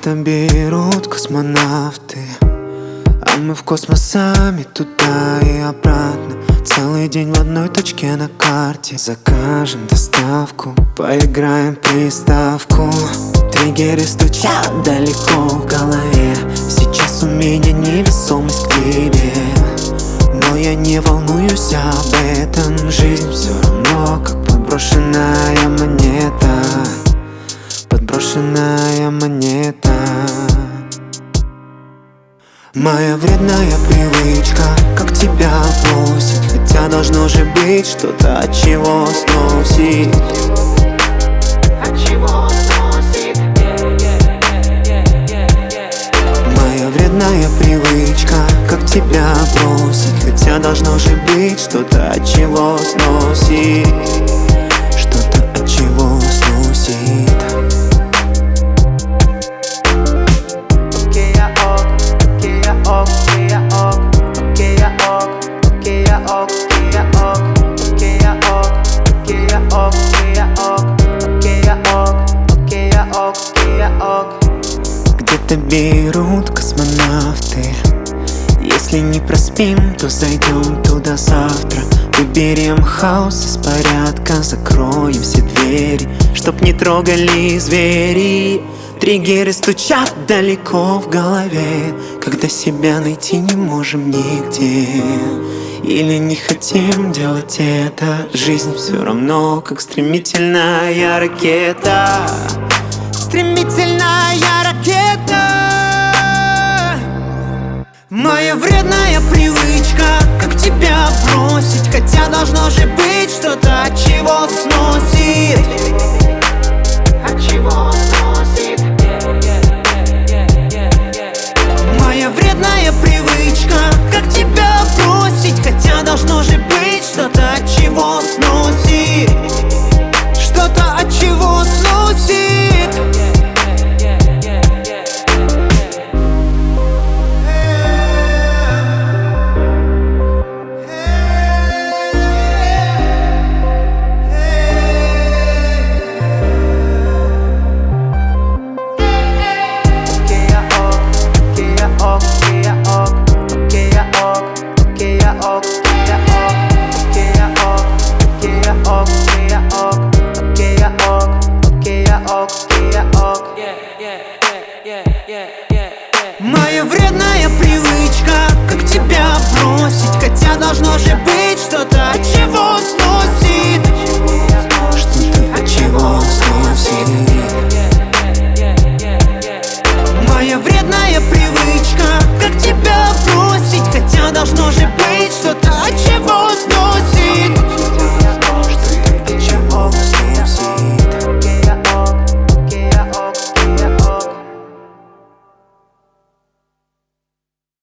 Где-то берут космонавты, а мы в космос сами, туда и обратно. Целый день в одной точке на карте. Закажем доставку, поиграем в приставку. Триггеры стучат далеко в голове. Сейчас у меня невесомость к тебе, но я не волнуюсь об этом. Жизнь все равно как подброшенная монета. Подброшенная монета. Моя вредная привычка, как тебя бросить, хотя должно же быть что-то, от чего сносит. Моя вредная привычка, как тебя бросить, хотя должно же быть что-то, от чего сносит. Что-то, от чего сносит. Где-то берут космонавты. Если не проспим, то зайдем туда завтра. Выберем хаос из порядка, закроем все двери, чтоб не трогали звери. Триггеры стучат далеко в голове, когда себя найти не можем нигде. Или не хотим делать это. Жизнь все равно как стремительная ракета. Стремительная ракета. Моя вредная привычка, как тебя бросить, хотя должно же быть что-то, от чего сносит. От чего сносит. Моя вредная привычка, как тебя бросить, хотя должно же быть что-то, от чего сносит. Что-то, от чего сносит. Моя вредная привычка, как тебя бросить, хотя должно же быть что-то, от чего